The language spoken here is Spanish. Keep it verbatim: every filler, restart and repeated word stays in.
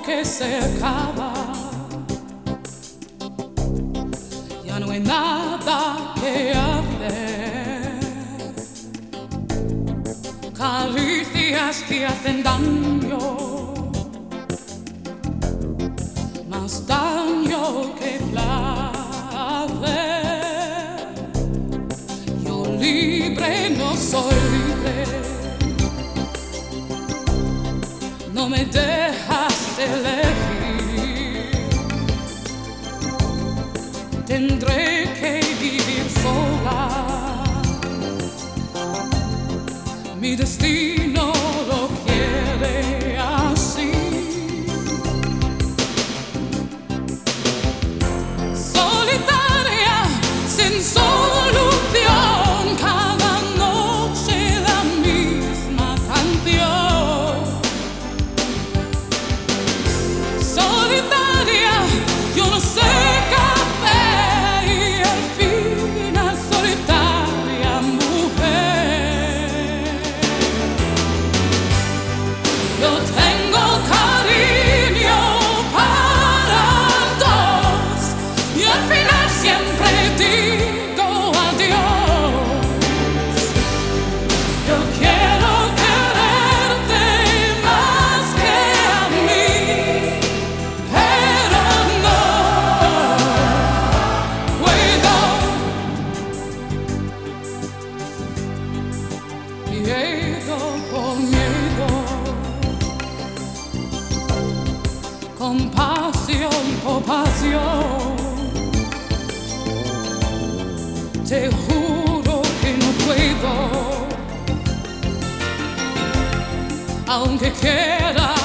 que se acaba. Ya no hay nada que hacer. Caricias que hacen daño, más daño que placer. Yo libre no soy libre, no me dejas elegir. Tendré que vivir sola, mi destino lo quiere así. Solitaria, sin solución, cada noche la misma canción. Solitaria, yo no sé qué hacer, y al final solitaria mujer. Yo tengo cariño para dos y al final siempre digo adiós. Yo quiero quererte más que a mí, pero no puedo. Miedo por miedo, compasión por pasión. Te juro que no puedo, aunque quiera.